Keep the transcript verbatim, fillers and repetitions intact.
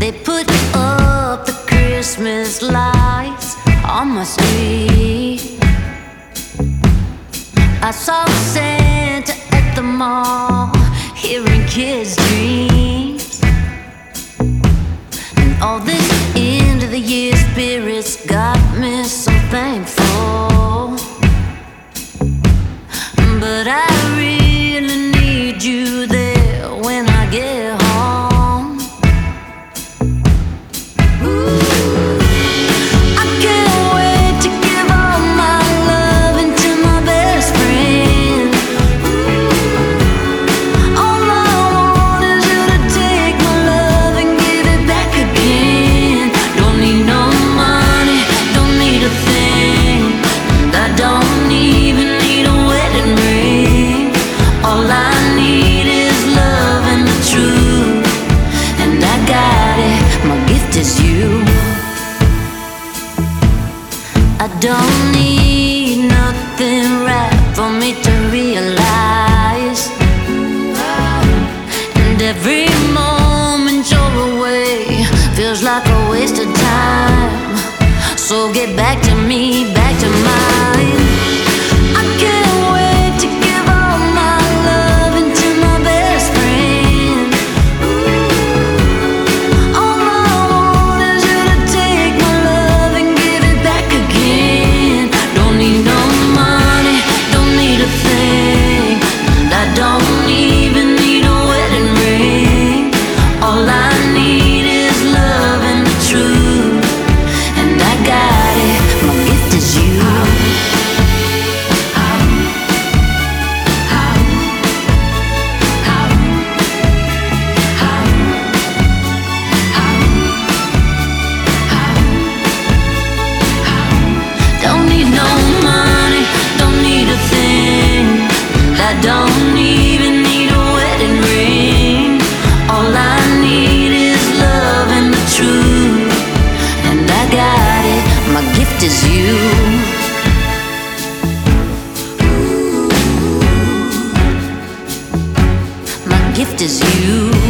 They put up the Christmas lights on my street. I saw Santa at the mall, hearing kids' dreams. And all this end of the year spirits got me so thankful. But I really need you there when I get home. Ooh, I can't wait to give all my loving to my best friend. Ooh, all I want is you to take my love and give it back again. Don't need no money, don't need a thing, and I don't even need a wedding ring. All I need is love and the truth, and I got it, my gift is you. I don't need nothing right for me to realize, and every moment you're away feels like a waste of time. So get back to me, back to mine. I can't wait to give all my loving to my best friend. Ooh, all I want is you to take my love and give it back again. Don't need no money, don't need a thing, and I don't even need a wedding ring. All I need is love and the truth, and I got it, my gift is you. Don't need no money, don't need a thing, and I don't even need a wedding ring. All I need is love and the truth, and I got it, my gift is you. Ooh, my gift is you.